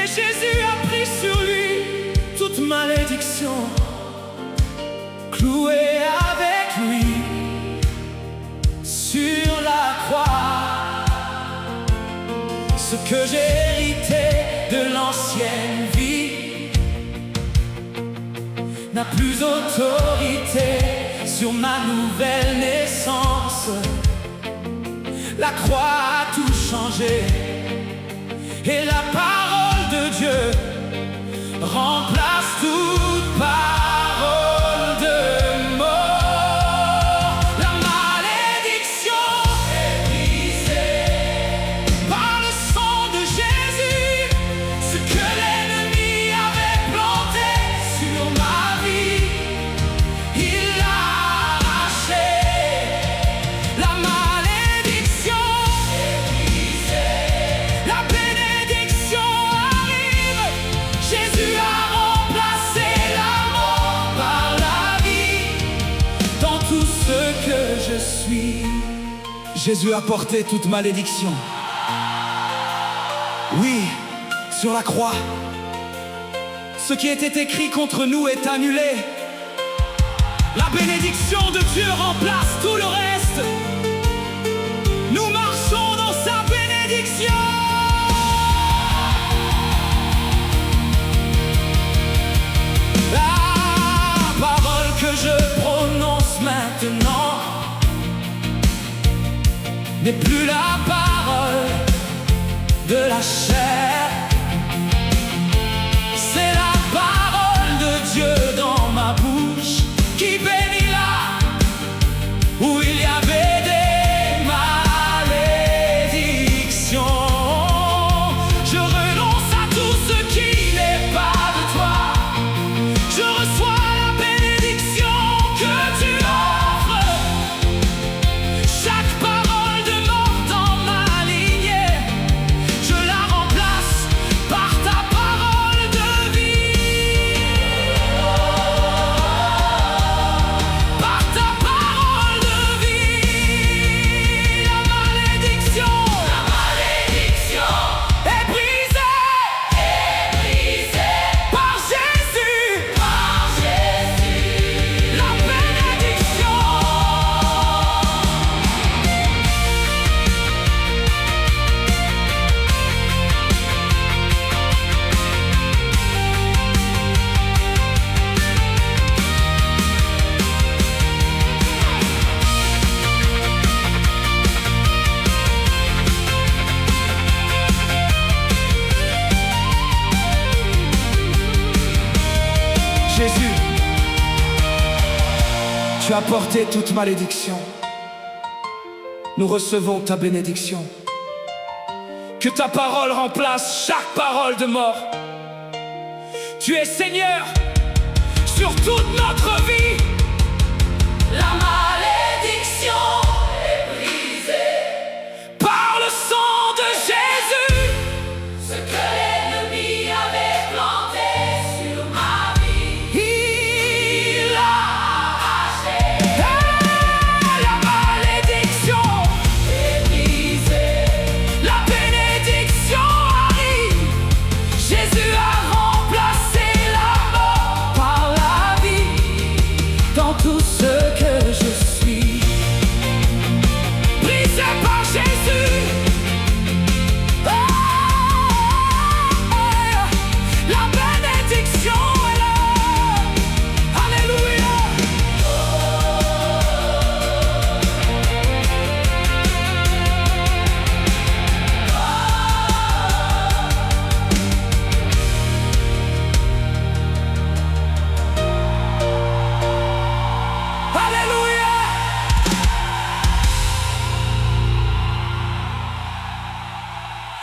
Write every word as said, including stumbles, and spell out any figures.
Jésus a pris sur lui toute malédiction, cloué avec lui sur la croix. Ce que j'ai hérité de l'ancienne vie n'a plus autorité sur ma nouvelle naissance. La croix a tout changé et la parole de Dieu remplace toute parole de mort. La malédiction est brisée par le sang de Jésus. Ce que l'ennemi avait planté sur ma vie, il l'a arraché. La malédiction est brisée, la bénédiction arrive. Jésus a remplacé la mort par la vie. Dans tout ce que je suis, Jésus a porté toute malédiction. Oui, sur la croix, ce qui était écrit contre nous est annulé. La bénédiction de Dieu remplace tout le reste. Nous marchons dans sa bénédiction. La parole que je prononce maintenant n'est plus la parole de la chair. C'est la parole de Dieu dans ma bouche qui bénit là où il y avait des malédictions. Je renonce à tout ce qui n'est pas de toi. Je reçois la bénédiction que tu offres. Chaque parole de mort dans ma lignée, je la remplace par ta parole de vie. Par ta parole de vie. La malédiction, la malédiction est brisée, est brisée par Jésus, par Jésus. La bénédiction. Jésus, tu as porté toute malédiction. Nous recevons ta bénédiction. Que ta parole remplace chaque parole de mort. Tu es Seigneur sur toute notre vie. La